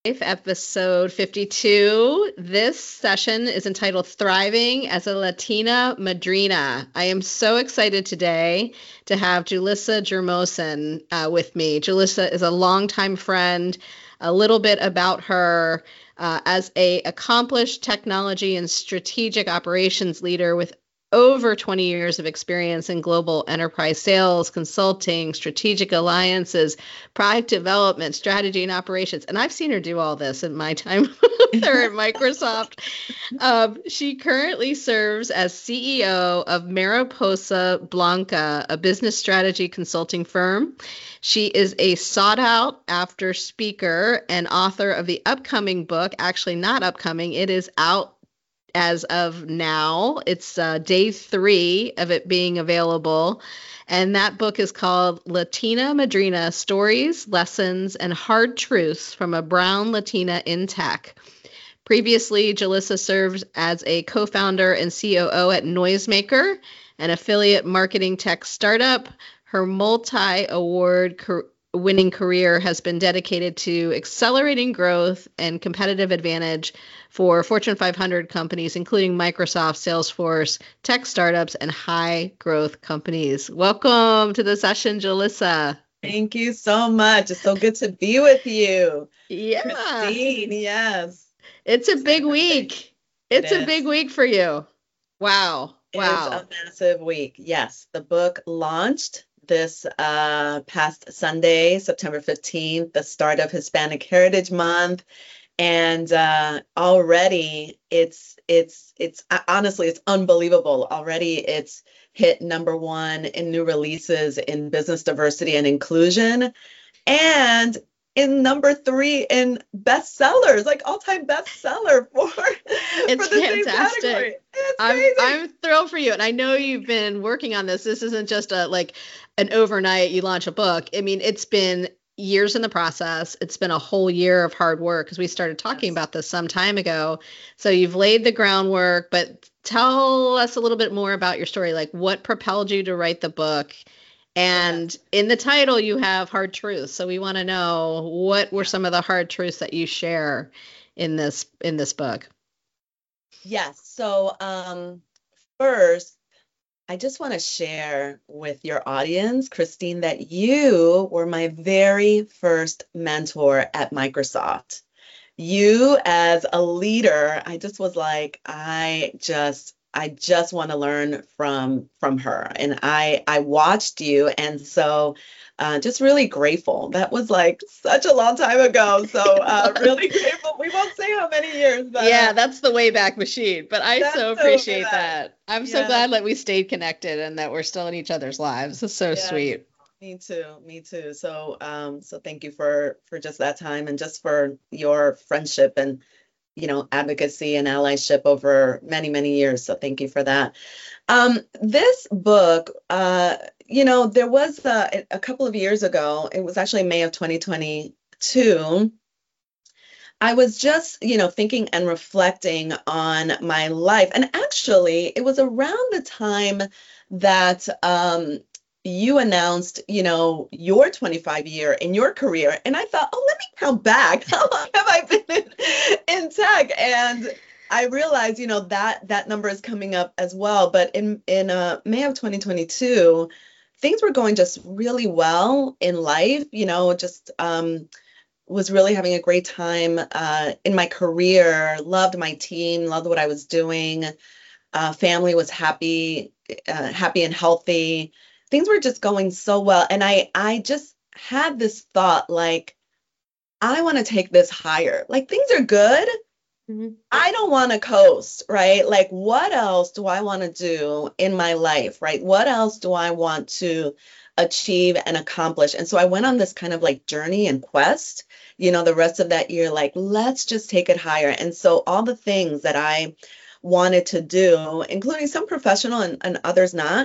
Episode 52. This session is entitled Thriving as a Latina Madrina. I am so excited today to have Julissa Jermosin with me. Julissa is a longtime friend. A little bit about her as a accomplished technology and strategic operations leader with over 20 years of experience in global enterprise sales, consulting, strategic alliances, product development, strategy, and operations. And I've seen her do all this in my time with her at Microsoft. She currently serves as CEO of Mariposa Blanca, a business strategy consulting firm. She is a sought out after speaker and author of the upcoming book, actually not upcoming, it is out as of now. It's day 3 of it being available. And that book is called Latina Madrina: Stories, Lessons, and Hard Truths from a Brown Latina in Tech. Previously, Julissa served as a co-founder and COO at Noisemaker, an affiliate marketing tech startup. Her multi-award winning career has been dedicated to accelerating growth and competitive advantage for Fortune 500 companies, including Microsoft, Salesforce, tech startups, and high growth companies. Welcome to the session, Julissa. Thank you so much. It's so good to be with you. Yeah. Christine, yes. It's a big week. It's a big week for you. Wow. It's a massive week. Yes. The book launched this past Sunday, September 15th, the start of Hispanic Heritage Month. And already it's honestly, it's unbelievable. Already it's hit #1 in new releases in business diversity and inclusion, and in #3 in bestsellers, like all-time bestseller for it's the fantastic. same category. It's I'm thrilled for you, and I know you've been working on this. This isn't just an overnight you launch a book. I mean, it's been years in the process. It's been a whole year of hard work because we started talking about this some time ago. So you've laid the groundwork, but tell us a little bit more about your story. Like, what propelled you to write the book? And in the title, you have hard truths. So we want to know, what were some of the hard truths that you share in this book? Yes. So first, I just want to share with your audience, Christine, that you were my very first mentor at Microsoft. You, as a leader, I just was like, I just want to learn from her. And I watched you. And so just really grateful. That was like such a long time ago. So really grateful. We won't say how many years. But, yeah, that's the Wayback Machine. But I so appreciate that. I'm so glad that we stayed connected and that we're still in each other's lives. It's so sweet. Me too. So so thank you for just that time, and just for your friendship and advocacy and allyship over many years. So thank you for that. This book, there was a couple of years ago, it was actually May of 2022. I was just, thinking and reflecting on my life. And actually, it was around the time that you announced, your 25-year in your career. And I thought, oh, let me count back. How long have I been in tech? And I realized, that number is coming up as well. But in May of 2022, things were going just really well in life, just was really having a great time in my career, loved my team, loved what I was doing. Family was happy and healthy. Things were just going so well. And I just had this thought, like, I want to take this higher. Like, things are good. Mm-hmm. I don't want to coast, right? Like, what else do I want to do in my life, right? What else do I want to achieve and accomplish? And so I went on this kind of like journey and quest, the rest of that year, like, let's just take it higher. And so all the things that I wanted to do, including some professional and others not,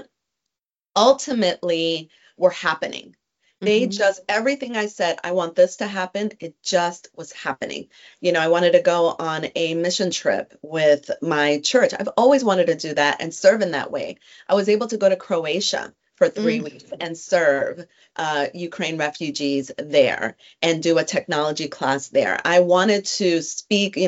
ultimately were happening. They just, everything I said, I want this to happen, it just was happening. I wanted to go on a mission trip with my church. I've always wanted to do that and serve in that way. I was able to go to Croatia for 3 weeks and serve Ukraine refugees there and do a technology class there. I wanted to speak,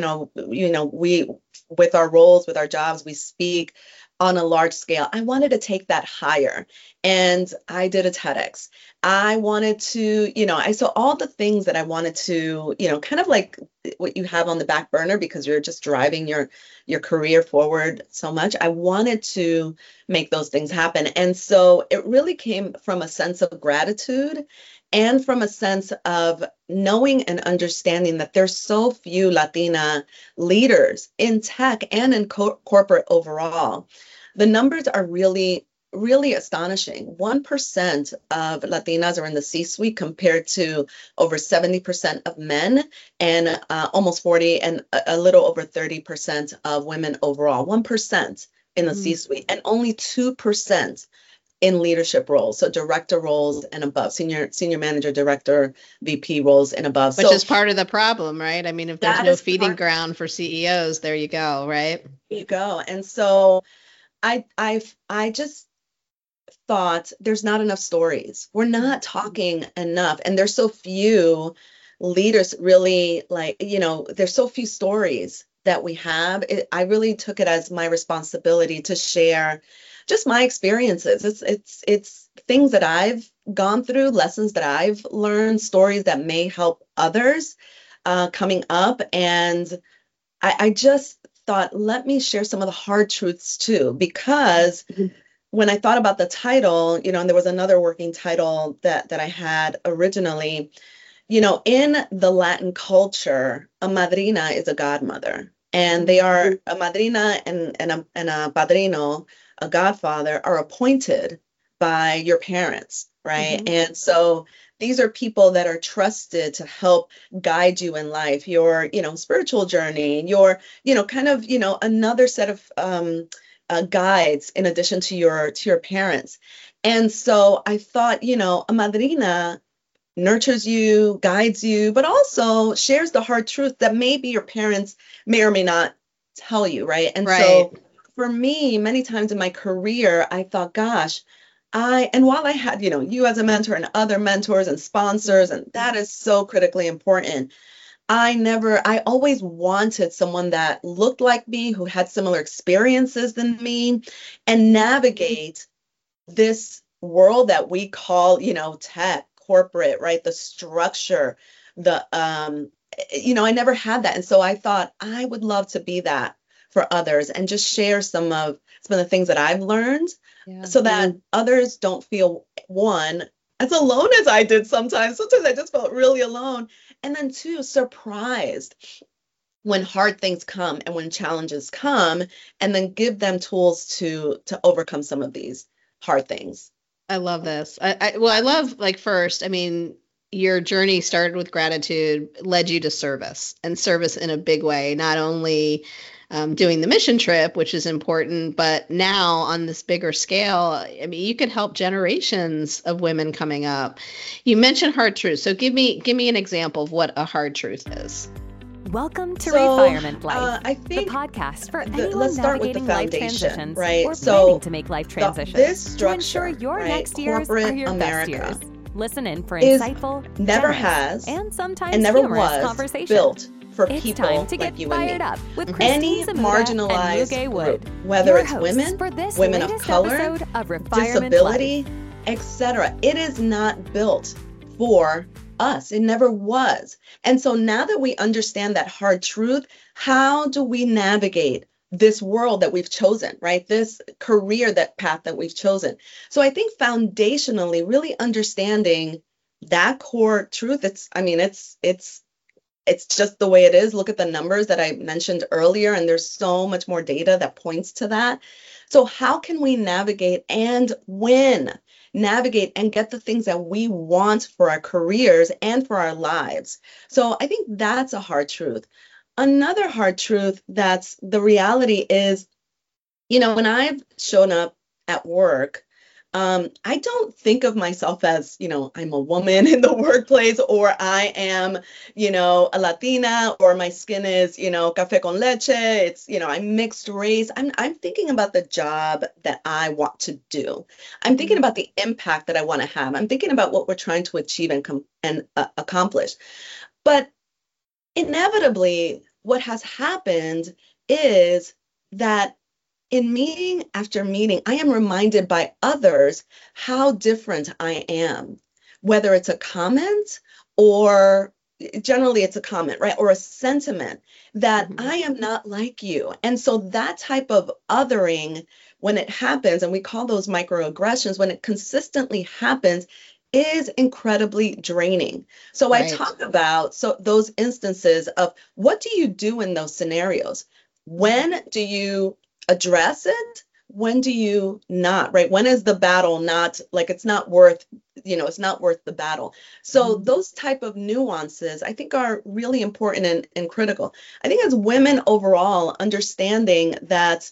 we, with our roles, with our jobs, we speak on a large scale. I wanted to take that higher. And I did a TEDx. I wanted to, I saw all the things that I wanted to, kind of like what you have on the back burner because you're just driving your career forward so much. I wanted to make those things happen. And so it really came from a sense of gratitude and from a sense of knowing and understanding that there's so few Latina leaders in tech and in corporate overall. The numbers are really astonishing. 1% of Latinas are in the C-suite compared to over 70% of men and almost 40 and a little over 30% of women overall. 1% in the C-suite and only 2% in leadership roles, so director roles and above, senior manager, director, VP roles and above. Which is part of the problem, right? I mean, if there's no feeding ground for CEOs, there you go, right? There you go. And so I just thought there's not enough stories. We're not talking enough, and there's so few leaders really there's so few stories that we have. I really took it as my responsibility to share just my experiences. It's things that I've gone through, lessons that I've learned, stories that may help others coming up. And I just thought, let me share some of the hard truths too, because when I thought about the title, and there was another working title that I had originally, in the Latin culture, a madrina is a godmother, and they are a madrina and a padrino, a godfather, are appointed by your parents, right? And so these are people that are trusted to help guide you in life, your, spiritual journey, your, another set of guides in addition to your parents. And so I thought, a madrina nurtures you, guides you, but also shares the hard truth that maybe your parents may or may not tell you, right? And so for me, many times in my career, I thought, gosh, while I had, you as a mentor and other mentors and sponsors, and that is so critically important, I always wanted someone that looked like me, who had similar experiences than me, and navigate this world that we call, tech, corporate, right? The structure, I never had that. And so I thought I would love to be that for others and just share some of the things that I've learned so that others don't feel, one, as alone as I did sometimes. Sometimes I just felt really alone. And then two, surprised when hard things come and when challenges come, and then give them tools to overcome some of these hard things. I love this. I love, first, I mean, your journey started with gratitude, led you to service, and service in a big way, not only doing the mission trip, which is important, but now on this bigger scale, I mean, you could help generations of women coming up. You mentioned hard truths. So give me an example of what a hard truth is. Welcome to Refirement Life, I think the podcast for anyone navigating life transitions, right? Or planning to make life transitions this structure, to ensure your next years are your best years. Listen in for insightful, never has, and sometimes and never humorous was conversation. Built for it's people time to get like you fired and me. Up with Any marginalized group, whether it's women, women of color, disability, etc. It is not built for us. It never was. And so now that we understand that hard truth, how do we navigate this world that we've chosen, right? This career, that path that we've chosen. So I think foundationally, really understanding that core truth, it's just the way it is. Look at the numbers that I mentioned earlier, and there's so much more data that points to that. So how can we navigate and win? Navigate and get the things that we want for our careers and for our lives. So I think that's a hard truth. Another hard truth that's the reality is, when I've shown up at work, I don't think of myself as, I'm a woman in the workplace, or I am, a Latina, or my skin is, café con leche. It's, I'm mixed race. I'm thinking about the job that I want to do. I'm thinking about the impact that I want to have. I'm thinking about what we're trying to achieve and accomplish. But inevitably, what has happened is that in meeting after meeting, I am reminded by others how different I am, whether it's a comment, or generally it's a comment, right? Or a sentiment that I am not like you. And so that type of othering, when it happens, and we call those microaggressions, when it consistently happens, is incredibly draining. So I talk about those instances of what do you do in those scenarios? When do you address it? When do you not, right? When is the battle not, like, it's not worth, it's not worth the battle. So those type of nuances, I think, are really important and critical. I think as women overall, understanding that,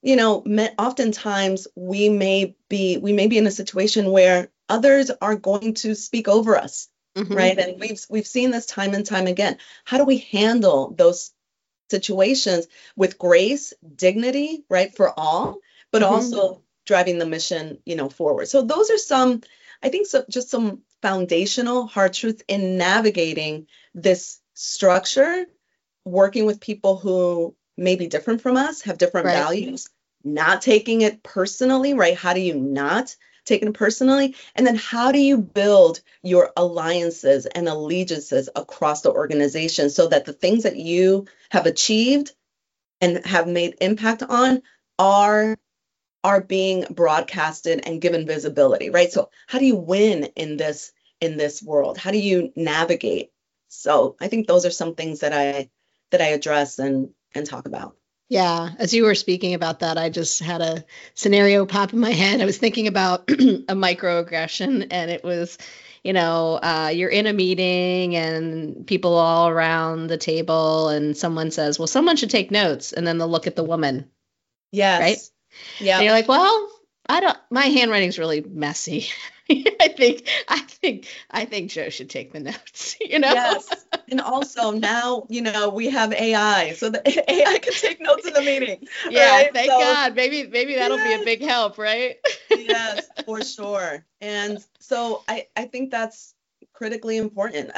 oftentimes we may be in a situation where others are going to speak over us, right? And we've seen this time and time again. How do we handle those situations with grace, dignity, right, for all, but also driving the mission, forward. So those are some, I think, just some foundational hard truths in navigating this structure, working with people who may be different from us, have different values, not taking it personally, right? How do you not take it personally? And then how do you build your alliances and allegiances across the organization so that the things that you have achieved and have made impact on are being broadcasted and given visibility, right? So how do you win in this world? How do you navigate? So I think those are some things that I address and talk about. Yeah, as you were speaking about that, I just had a scenario pop in my head. I was thinking about a microaggression, and it was, you're in a meeting and people all around the table, and someone says, well, someone should take notes. And then they'll look at the woman. Yes. Right? Yeah. And you're like, well, my handwriting's really messy. I think Joe should take the notes, Yes. And also now, we have AI, so the AI can take notes in the meeting. Yeah, right? Thank God. Maybe that'll be a big help, right? Yes, for sure. And so I think that's critically important.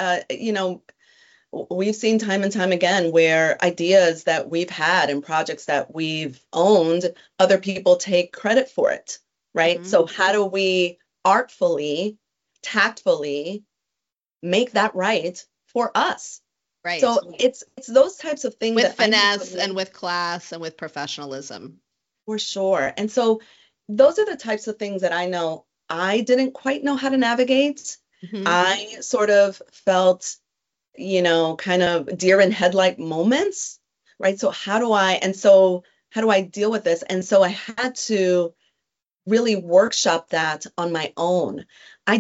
We've seen time and time again where ideas that we've had and projects that we've owned, other people take credit for it, right? So how do we artfully, tactfully make that right for us? Right. So it's those types of things with finesse and with class and with professionalism. For sure. And so those are the types of things that I know I didn't quite know how to navigate. I sort of felt, kind of deer in headlight moments, right? So how do I deal with this? And so I had to really workshop that on my own. I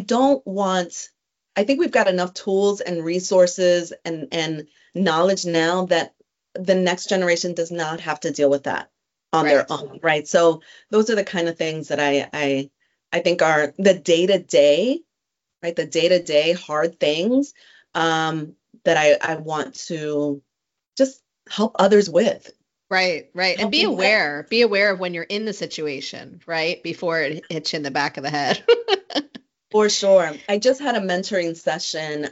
think we've got enough tools and resources and knowledge now that the next generation does not have to deal with that on their own, right? So those are the kind of things that I think are the day-to-day, right? The day-to-day hard things that I want to just help others with. Right. And be aware of when you're in the situation, right? Before it hits you in the back of the head. For sure. I just had a mentoring session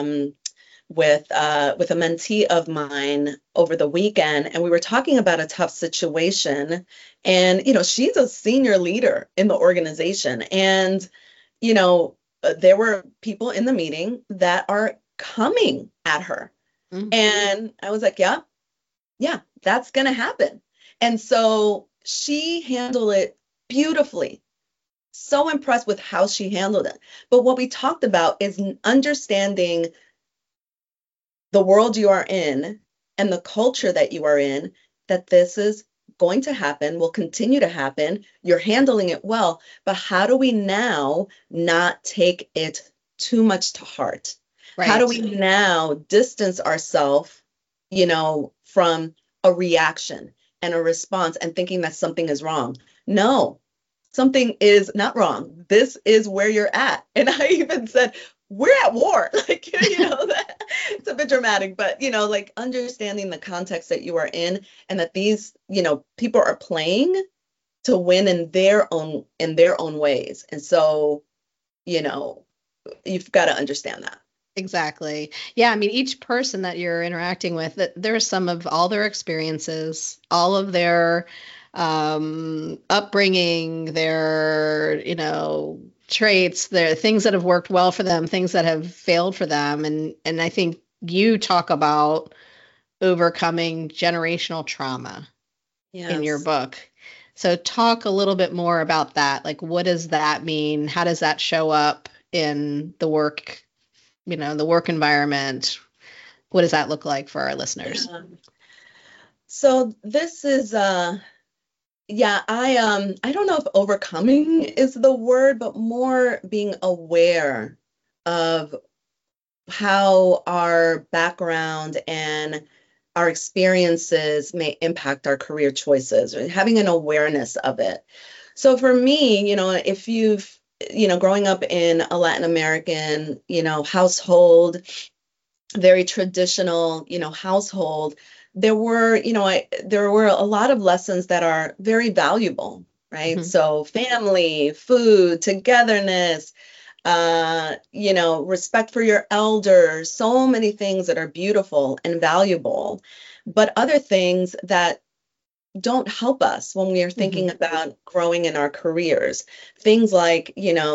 with a mentee of mine over the weekend, and we were talking about a tough situation. And, she's a senior leader in the organization. And, there were people in the meeting that are coming at her. And I was like, yeah, that's going to happen. And so she handled it beautifully. So impressed with how she handled it. But what we talked about is understanding the world you are in and the culture that you are in, that this is going to happen, will continue to happen. You're handling it well, but how do we now not take it too much to heart? Right. How do we now distance ourselves, from a reaction and a response and thinking that something is wrong? No, something is not wrong. This is where you're at. And I even said, we're at war. Like, that, it's a bit dramatic, but, like understanding the context that you are in and that these, people are playing to win in their own ways. And so, you've got to understand that. Exactly. Yeah. I mean, each person that you're interacting with, there's some of all their experiences, all of their upbringing, their, traits, their things that have worked well for them, things that have failed for them. And I think you talk about overcoming generational trauma in your book. So talk a little bit more about that. Like, what does that mean? How does that show up in the work, the work environment? What does that look like for our listeners? So this is, I don't know if overcoming is the word, but more being aware of how our background and our experiences may impact our career choices, or having an awareness of it. So for me, if you've, growing up in a Latin American, household, very traditional, household, there were a lot of lessons that are very valuable, right? Mm-hmm. So family, food, togetherness, respect for your elders, so many things that are beautiful and valuable, but other things that don't help us when we are thinking mm-hmm. about growing in our careers. Things like,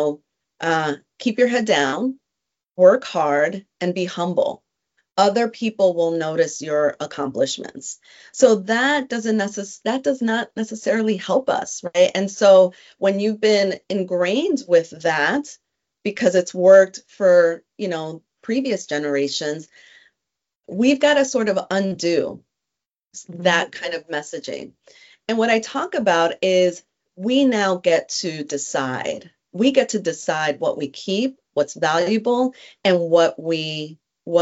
keep your head down, work hard, and be humble. Other people will notice your accomplishments. So that does not necessarily help us, right? And so when you've been ingrained with that, because it's worked for, previous generations, we've got to sort of undo that kind of messaging. And what I talk about is we now get to decide. We get to decide what we keep, what's valuable, and what we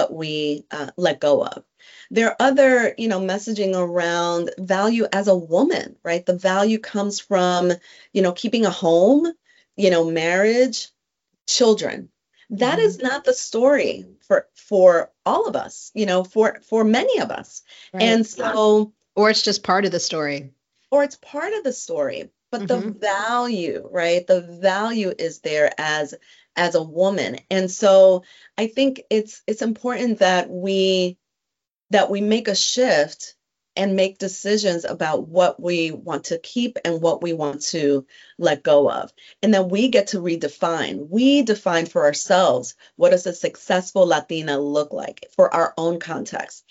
let go of. There are other, messaging around value as a woman, right? The value comes from, keeping a home, marriage, children. That mm-hmm. is not the story for all of us, for many of us. Right. And so, or it's just part of the story. Or it's part of the story, but mm-hmm. the value, right? The value is there as a woman. And so I think it's important that we make a shift and make decisions about what we want to keep and what we want to let go of. And then we get to redefine. We define for ourselves, what does a successful Latina look like for our own context?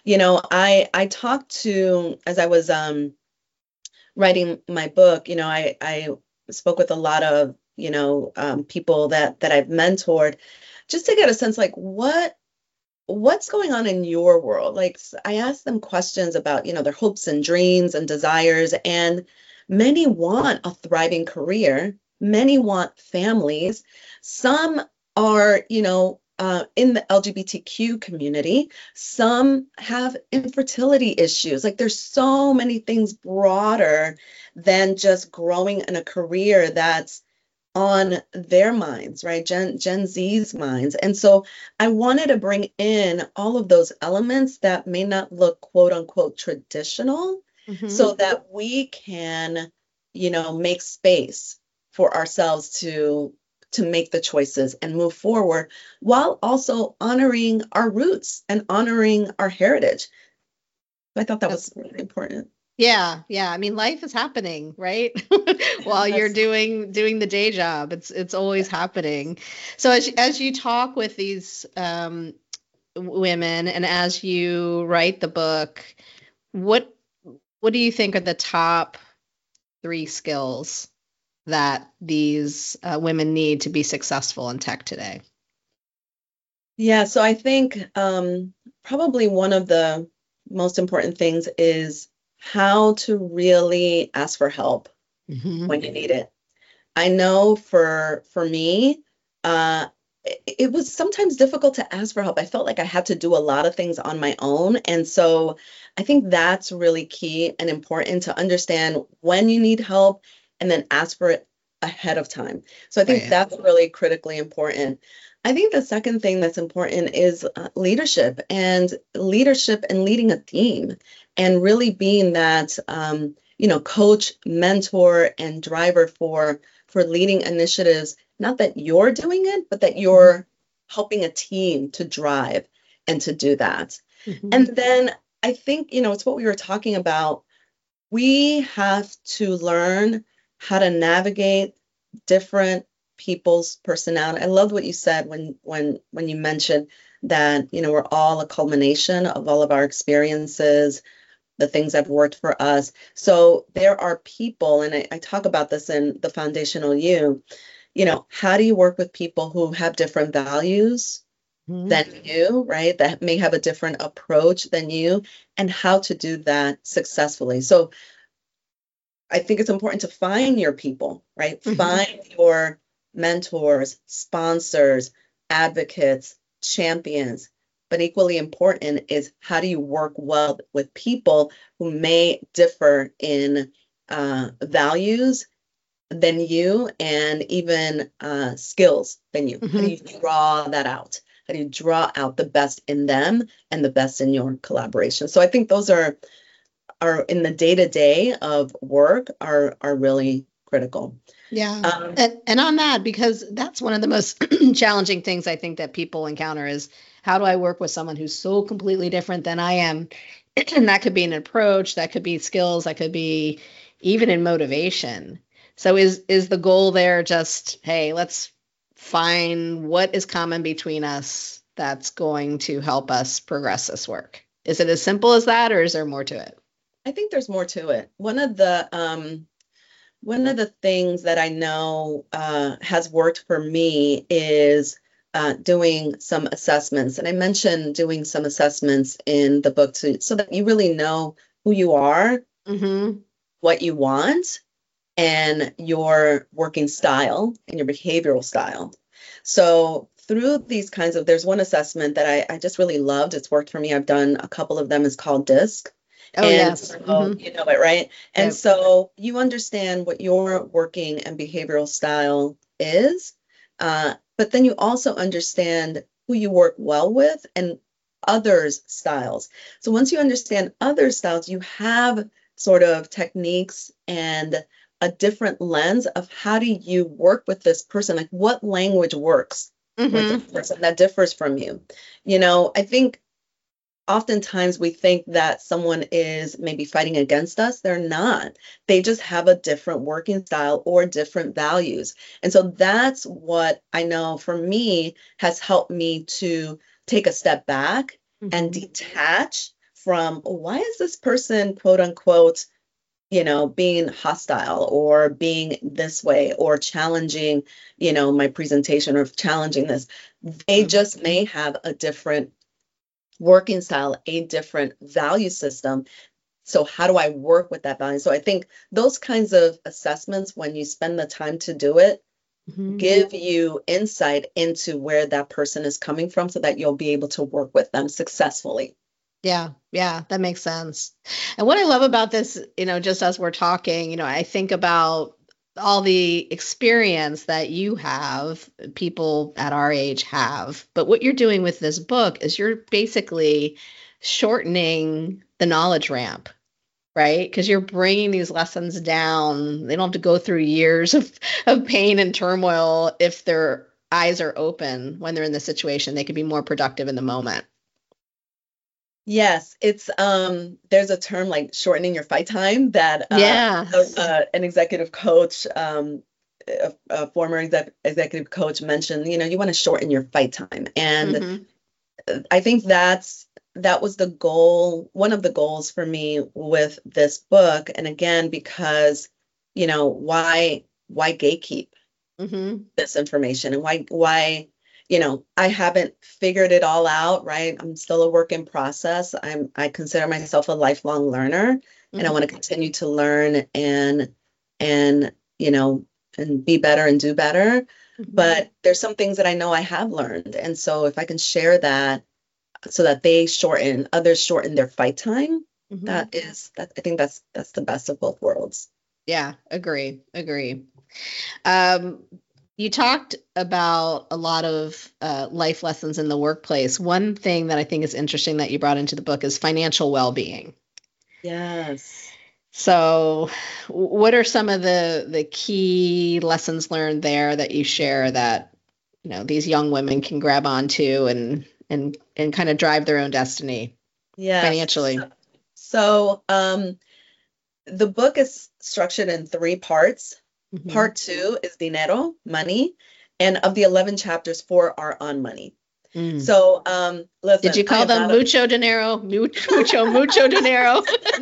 I talked to, as I was writing my book, I spoke with a lot of, people that I've mentored, just to get a sense, like, what's going on in your world? Like, I asked them questions about, their hopes and dreams and desires, and many want a thriving career. Many want families. Some are, in the LGBTQ community. Some have infertility issues. Like, there's so many things broader than just growing in a career that's on their minds, right? Gen Z's minds. And so I wanted to bring in all of those elements that may not look quote unquote traditional, mm-hmm. so that we can, make space for ourselves to make the choices and move forward, while also honoring our roots and honoring our heritage. I thought that was really important. Yeah. I mean, life is happening, right? While you're doing the day job, it's always happening. So as you talk with these women, and as you write the book, what do you think are the top 3 skills that these women need to be successful in tech today? Yeah. So I think probably one of the most important things is how to really ask for help mm-hmm. when you need it. I know for me, it was sometimes difficult to ask for help. I felt like I had to do a lot of things on my own. And so I think that's really key and important, to understand when you need help and then ask for it ahead of time. So I think that's really critically important. I think the second thing that's important is leadership and leading a team and really being that, coach, mentor, and driver for leading initiatives. Not that you're doing it, but that you're helping a team to drive and to do that. And then I think, it's what we were talking about. We have to learn how to navigate different people's personality. I love what you said when you mentioned that, we're all a culmination of all of our experiences, the things that have worked for us. So there are people, and I talk about this in the Foundational You, how do you work with people who have different values than you, right? That may have a different approach than you, and how to do that successfully. So I think it's important to find your people, right? Find your mentors, sponsors, advocates, champions. But equally important is how do you work well with people who may differ in values than you and even skills than you. How do you draw that out? How do you draw out the best in them and the best in your collaboration? So I think those are in the day-to-day of work are really critical. Yeah. And on that, because that's one of the most challenging things I think that people encounter is how do I work with someone who's so completely different than I am? And that could be an approach, that could be skills, that could be even in motivation. So is the goal there just, hey, let's find what is common between us that's going to help us progress this work? Is it as simple as that, or is there more to it? I think there's more to it. One of the things that I know has worked for me is doing some assessments. And I mentioned doing some assessments in the book so that you really know who you are, what you want, and your working style and your behavioral style. So through these kinds of, there's one assessment that I just really loved. It's worked for me. I've done a couple of them. It's called DISC. Oh, yes. You know it, right? And so you understand what your working and behavioral style is, but then you also understand who you work well with and others' styles. So once you understand other styles, you have sort of techniques and a different lens of how do you work with this person? Like what language works with this person that differs from you? I think oftentimes we think that someone is maybe fighting against us. They're not. They just have a different working style or different values. And so that's what I know for me has helped me to take a step back and detach from why is this person, quote unquote, being hostile or being this way or challenging, my presentation or challenging this. They just may have a different working style, a different value system. So how do I work with that value? So I think those kinds of assessments, when you spend the time to do it, give you insight into where that person is coming from so that you'll be able to work with them successfully. Yeah, that makes sense. And what I love about this, just as we're talking, I think about all the experience that you have, people at our age have. But what you're doing with this book is you're basically shortening the knowledge ramp, right? Because you're bringing these lessons down. They don't have to go through years of pain and turmoil. If their eyes are open when they're in the situation, they can be more productive in the moment. Yes, it's there's a term like shortening your fight time that an executive coach, a former executive coach mentioned, you want to shorten your fight time. And I think that was the goal, one of the goals for me with this book. And again, because, why gatekeep this information and why I haven't figured it all out, right? I'm still a work in process. I consider myself a lifelong learner, and I want to continue to learn and be better and do better. But there's some things that I know I have learned. And so if I can share that so that others shorten their fight time, I think that's the best of both worlds. Yeah, agree. You talked about a lot of life lessons in the workplace. One thing that I think is interesting that you brought into the book is financial well-being. Yes. So what are some of the key lessons learned there that you share that, you know, these young women can grab onto and kind of drive their own destiny financially? So the book is structured in 3 parts. Mm-hmm. Part 2 is dinero, money. And of the 11 chapters, 4 are on money. Mm. So, listen. Did you call them mucho dinero? Mucho dinero?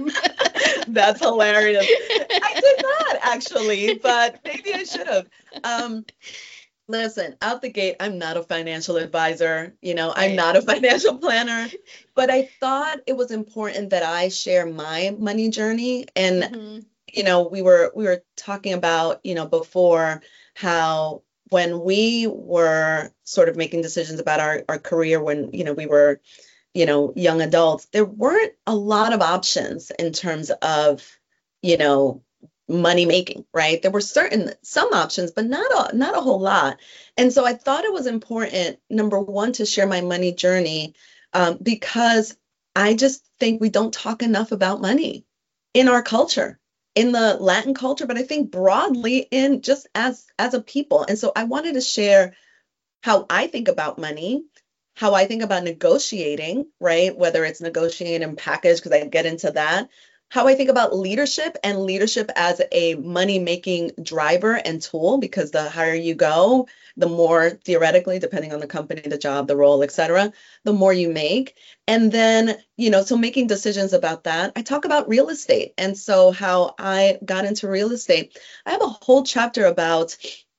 That's hilarious. I did not actually, but maybe I should have. Listen, out the gate, I'm not a financial advisor. You know, I'm not a financial planner, but I thought it was important that I share my money journey. And, mm-hmm. you know, we were talking about, you know, before how when we were sort of making decisions about our career when, you know, we were, you know, young adults, there weren't a lot of options in terms of, you know, money making, right? There were some options, but not a whole lot. And so I thought it was important, number one, to share my money journey, because I just think we don't talk enough about money in our culture, in the Latin culture, but I think broadly in just as a people. And so I wanted to share how I think about money, how I think about negotiating, right? Whether it's negotiating package, because I get into that, how I think about leadership and leadership as a money-making driver and tool, because the higher you go, the more theoretically, depending on the company, the job, the role, et cetera, the more you make. And then, you know, so making decisions about that. I talk about real estate. And so how I got into real estate. I have a whole chapter about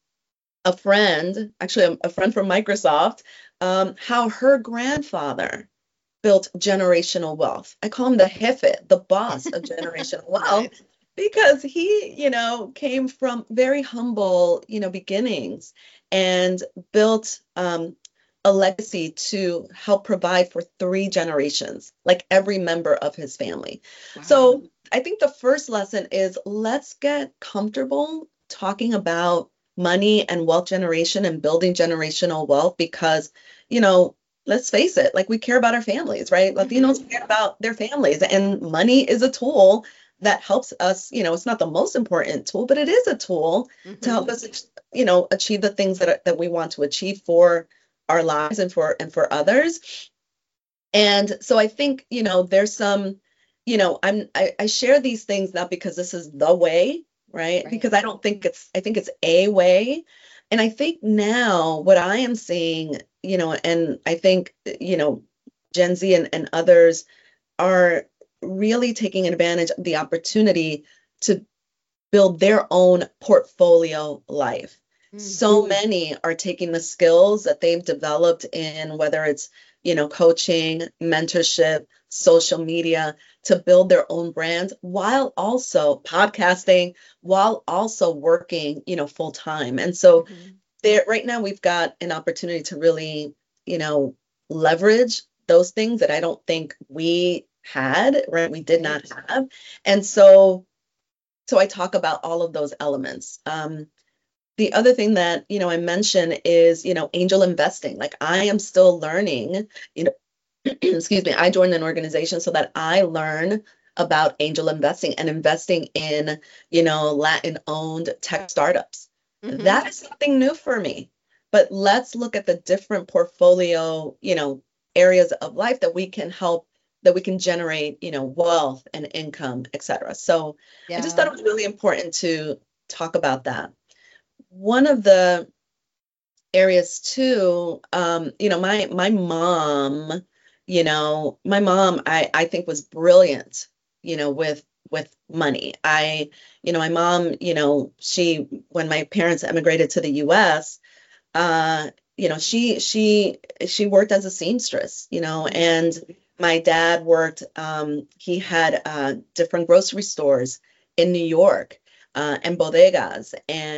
a friend, actually a friend from Microsoft, how her grandfather built generational wealth. I call him the jefe, the boss of generational wealth, because he, you know, came from very humble, you know, beginnings and built a legacy to help provide for 3 generations, like every member of his family. Wow. So I think the first lesson is let's get comfortable talking about money and wealth generation and building generational wealth, because, you know, let's face it, like we care about our families, right? Latinos care about their families, and money is a tool that helps us, you know, it's not the most important tool, but it is a tool to help us, you know, achieve the things that we want to achieve for our lives and for others. And so I think, you know, there's some, you know, I share these things not because this is the way, right? Because I think it's a way. And I think now what I am seeing, you know, and I think, you know, Gen Z and others are really taking advantage of the opportunity to build their own portfolio life. Mm-hmm. So many are taking the skills that they've developed in, whether it's, you know, coaching, mentorship, social media, to build their own brands while also podcasting, while also working, you know, full time. And so there, right now we've got an opportunity to really, you know, leverage those things that I don't think we had, right? We did not have. And so I talk about all of those elements. The other thing that, you know, I mentioned is, you know, angel investing. Like I am still learning, you know, excuse me, I joined an organization so that I learn about angel investing and investing in, you know, Latin-owned tech startups. Mm-hmm. That is something new for me. But let's look at the different portfolio, you know, areas of life that we can help, that we can generate, you know, wealth and income, et cetera. So I just thought it was really important to talk about that. One of the areas too, you know, my mom, you know, I think was brilliant, you know, with money. You know, my mom, you know, when my parents emigrated to the US, you know, she worked as a seamstress, you know, and my dad worked, he had different grocery stores in New York, and bodegas,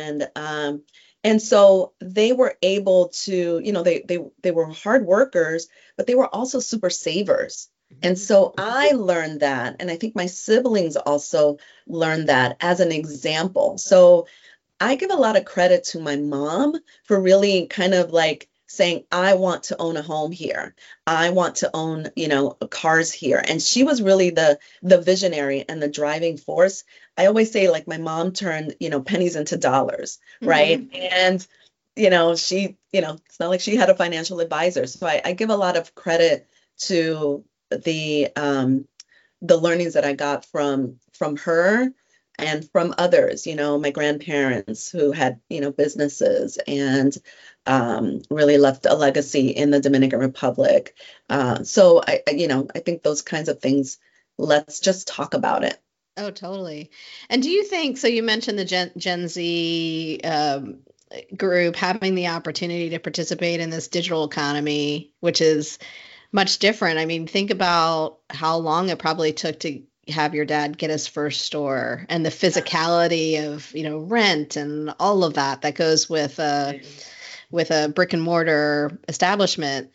and so they were able to, you know, they were hard workers, but they were also super savers. And so I learned that, and I think my siblings also learned that as an example. So I give a lot of credit to my mom for really kind of like saying, I want to own a home here. I want to own, cars here. And she was really the visionary and the driving force. I always say, like, my mom turned, pennies into dollars, right? And, she, it's not like she had a financial advisor. So I give a lot of credit to the learnings that I got from her and from others, my grandparents who had, businesses and really left a legacy in the Dominican Republic. So I think those kinds of things, let's just talk about it. Oh, totally. And do you think, so you mentioned the Gen Z group having the opportunity to participate in this digital economy, which is much different. I mean, think about how long it probably took to have your dad get his first store and the physicality of, rent and all of that goes with a brick and mortar establishment.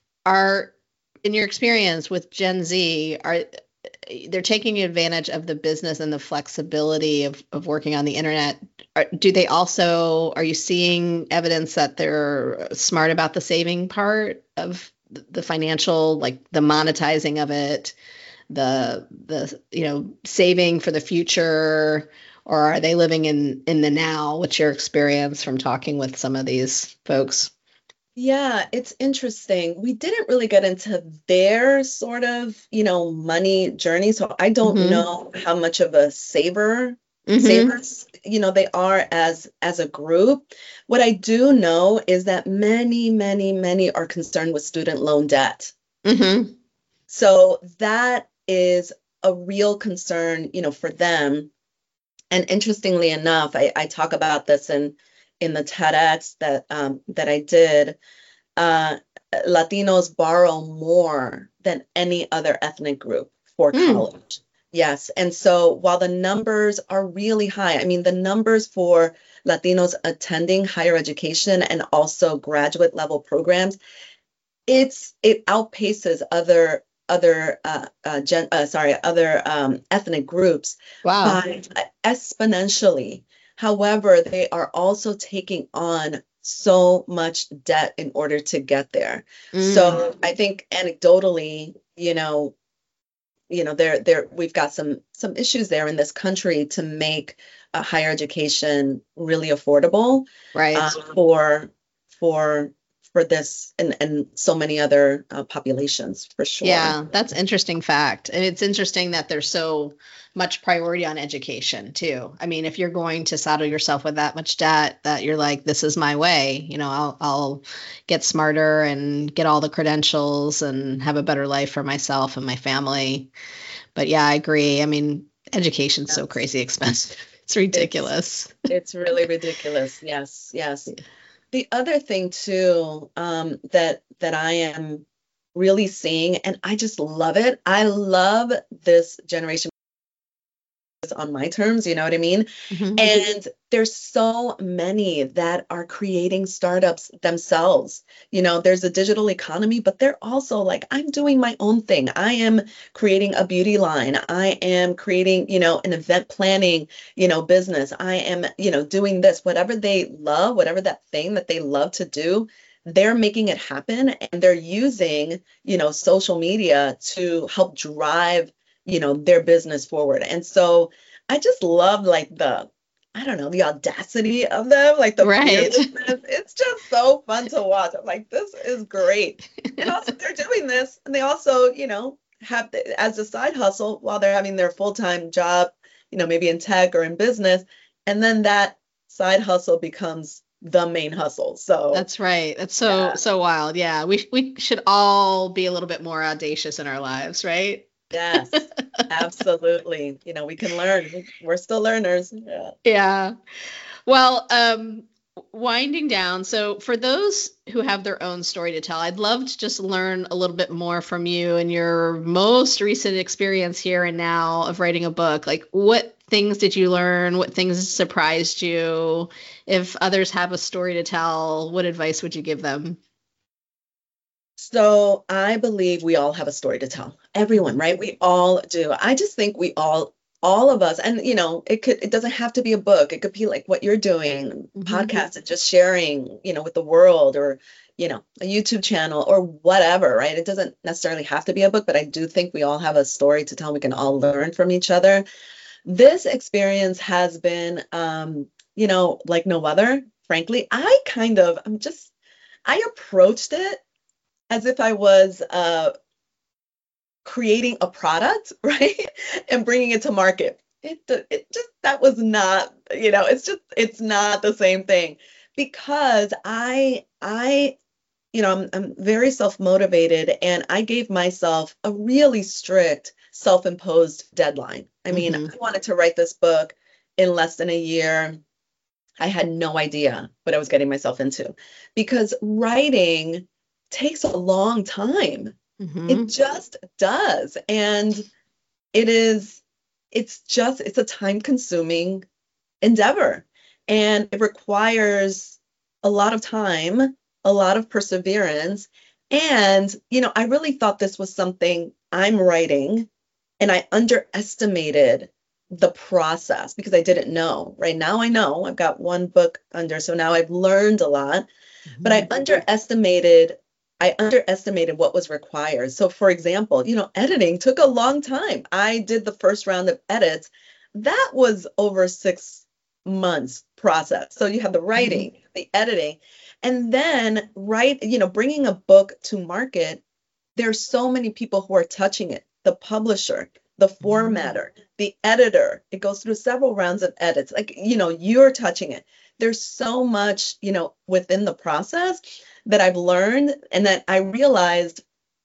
In your experience with Gen Z, they're taking advantage of the business and the flexibility of working on the internet. Are you seeing evidence that they're smart about the saving part of the financial, like the monetizing of it, the saving for the future, or are they living in the now? What's your experience from talking with some of these folks? Yeah, it's interesting. We didn't really get into their sort of, money journey. So I don't know how much of a savers, they are as a group. What I do know is that many, many, many are concerned with student loan debt. So that is a real concern, for them. And interestingly enough, I talk about this in the TEDx that I did. Latinos borrow more than any other ethnic group for college. Yes. And so while the numbers are really high, I mean, the numbers for Latinos attending higher education and also graduate level programs, it outpaces other ethnic groups by exponentially. However, they are also taking on so much debt in order to get there. So I think anecdotally, we've got some issues there in this country to make higher education really affordable, right? For this and so many other populations, for sure. Yeah, that's interesting fact. And it's interesting that there's so much priority on education too. I mean, if you're going to saddle yourself with that much debt that you're like, this is my way, I'll get smarter and get all the credentials and have a better life for myself and my family. But yeah, I agree. I mean, education's so crazy expensive. It's ridiculous. It's really ridiculous. Yes. The other thing too, that I am really seeing, and I just love it. I love this generation on my terms, you know what I mean? And there's so many that are creating startups themselves. There's a digital economy, but they're also like, I'm doing my own thing. I am creating a beauty line. I am creating, an event planning, business. I am, doing this, whatever they love, whatever that thing that they love to do, they're making it happen. And they're using, social media to help drive their business forward. And so I just love the audacity of them, like the fearlessness. It's just so fun to watch. I'm like, this is great. And also they're doing this and they also, have as a side hustle while they're having their full-time job, maybe in tech or in business. And then that side hustle becomes the main hustle. So that's right. That's so wild. Yeah. We should all be a little bit more audacious in our lives, right? Yes, absolutely. We can learn. We're still learners. Yeah. Well, winding down. So for those who have their own story to tell, I'd love to just learn a little bit more from you and your most recent experience here and now of writing a book. Like, what things did you learn? What things surprised you? If others have a story to tell, what advice would you give them? So I believe we all have a story to tell. Everyone, right? We all do. I just think we all all of us, and it doesn't have to be a book. It could be like what you're doing, podcasts and just sharing, with the world, or, a YouTube channel or whatever, right? It doesn't necessarily have to be a book, but I do think we all have a story to tell. We can all learn from each other. This experience has been, like no other, frankly. I approached it as if I was creating a product, right? And bringing it to market. That was not, it's not the same thing, because I'm very self-motivated, and I gave myself a really strict self-imposed deadline. I mean, I wanted to write this book in less than a year. I had no idea what I was getting myself into, because writing takes a long time. It just does. And it's a time-consuming endeavor, and it requires a lot of time, a lot of perseverance. And, I really thought this was something I'm writing, and I underestimated the process because I didn't know. Right now I know. I've got one book under, so now I've learned a lot, but I underestimated what was required. So for example, editing took a long time. I did the first round of edits. That was over 6 months process. So you have the writing, the editing, and then bringing a book to market. There's so many people who are touching it. The publisher, the formatter, the editor. It goes through several rounds of edits. Like, you're touching it. There's so much, within the process that I've learned, and that I realized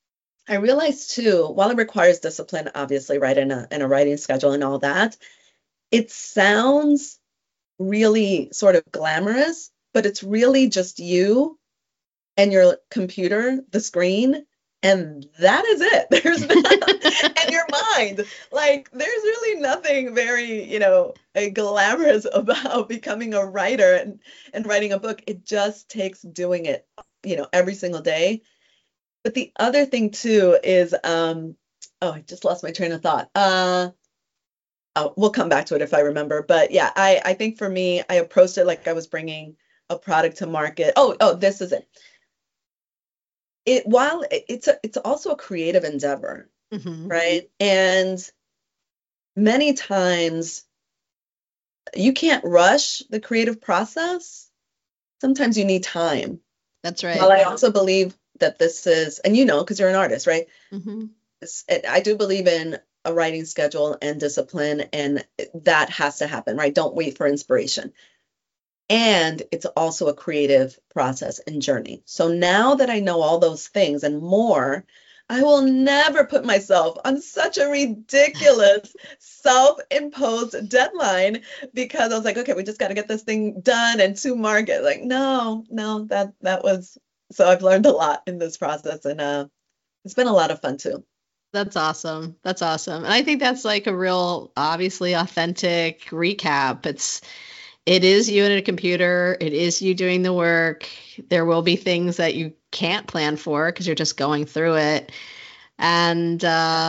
too, while it requires discipline, obviously, right, in a writing schedule and all that, it sounds really sort of glamorous, but it's really just you and your computer, the screen, and that is it. There's not, and your mind. Like, there's really nothing very, glamorous about becoming a writer and writing a book. It just takes doing it, every single day. But the other thing too is, I just lost my train of thought. We'll come back to it if I remember. But yeah, I think for me, I approached it like I was bringing a product to market. This is it. While it's also a creative endeavor, right? And many times you can't rush the creative process. Sometimes you need time. That's right. Well, I also believe that this is, and because you're an artist, right? I do believe in a writing schedule and discipline, and that has to happen, right? Don't wait for inspiration. And it's also a creative process and journey. So now that I know all those things and more, I will never put myself on such a ridiculous self-imposed deadline, because I was like, okay, we just got to get this thing done and to market. Like, no, that was, so I've learned a lot in this process, and it's been a lot of fun too. That's awesome. And I think that's like a real, obviously authentic recap. It is you and a computer. It is you doing the work. There will be things that you can't plan for because you're just going through it. And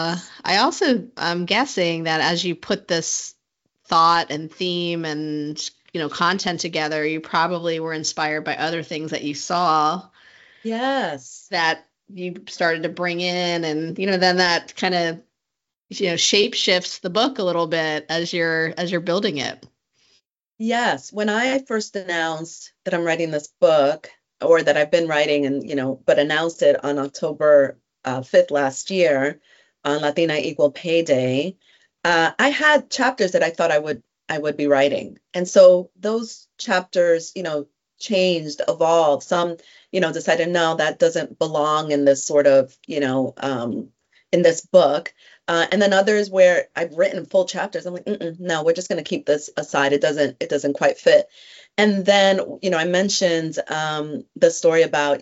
I'm guessing that as you put this thought and theme and, content together, you probably were inspired by other things that you saw. Yes. That you started to bring in, and, then that kind of, shape shifts the book a little bit as you're building it. Yes. When I first announced that I'm writing this book, or that I've been writing, and, but announced it on October 5th last year on Latina Equal Pay Day, I had chapters that I thought I would be writing. And so those chapters, changed, evolved. Some, decided, no, that doesn't belong in this sort of, in this book. And then others where I've written full chapters, I'm like, no, we're just going to keep this aside. It doesn't quite fit. And then, I mentioned the story about,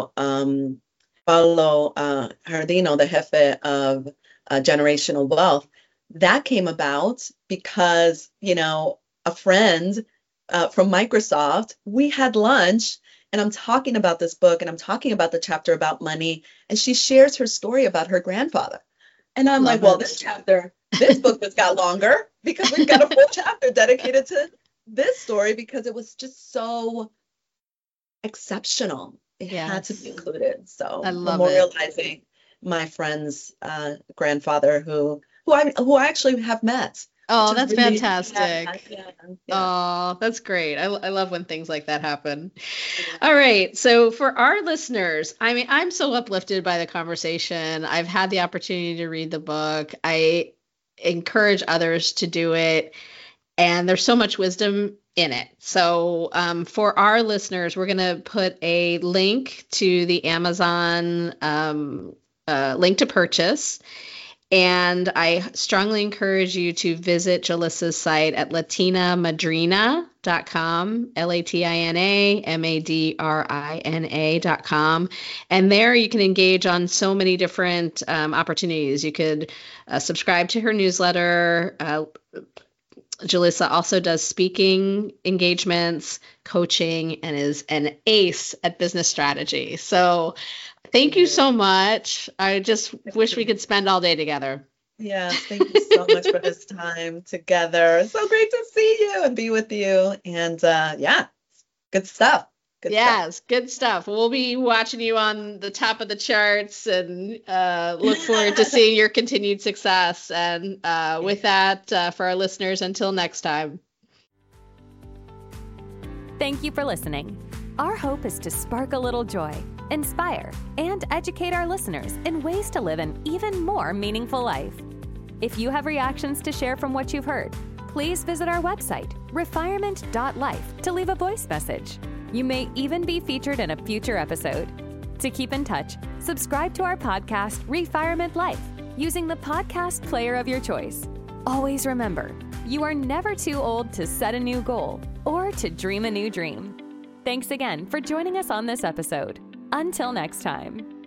Paulo Jardino, the jefe of Generational Wealth. That came about because, a friend from Microsoft, we had lunch, and I'm talking about this book, and I'm talking about the chapter about money, and she shares her story about her grandfather, And I'm like, well, this book just got longer because we've got a full chapter dedicated to this story because it was just so exceptional. It had to be included. So I love memorializing my friend's grandfather who I actually have met. Oh, that's really fantastic. Yeah. Oh, that's great. I love when things like that happen. Yeah. All right. So for our listeners, I mean, I'm so uplifted by the conversation. I've had the opportunity to read the book. I encourage others to do it. And there's so much wisdom in it. So for our listeners, we're going to put a link to the Amazon link to purchase. And I strongly encourage you to visit Jalissa's site at latinamadrina.com, LatinaMadrina.com. And there you can engage on so many different opportunities. You could subscribe to her newsletter. Jalissa also does speaking engagements, coaching, and is an ace at business strategy. So thank you so much. I just wish we could spend all day together. Yes, thank you so much for this time together. It's so great to see you and be with you. And good stuff. Good stuff. We'll be watching you on the top of the charts and look forward to seeing your continued success. And with that, for our listeners, until next time. Thank you for listening. Our hope is to spark a little joy, inspire, and educate our listeners in ways to live an even more meaningful life. If you have reactions to share from what you've heard, please visit our website, refirement.life, to leave a voice message. You may even be featured in a future episode. To keep in touch, subscribe to our podcast, Refirement Life, using the podcast player of your choice. Always remember, you are never too old to set a new goal or to dream a new dream. Thanks again for joining us on this episode. Until next time.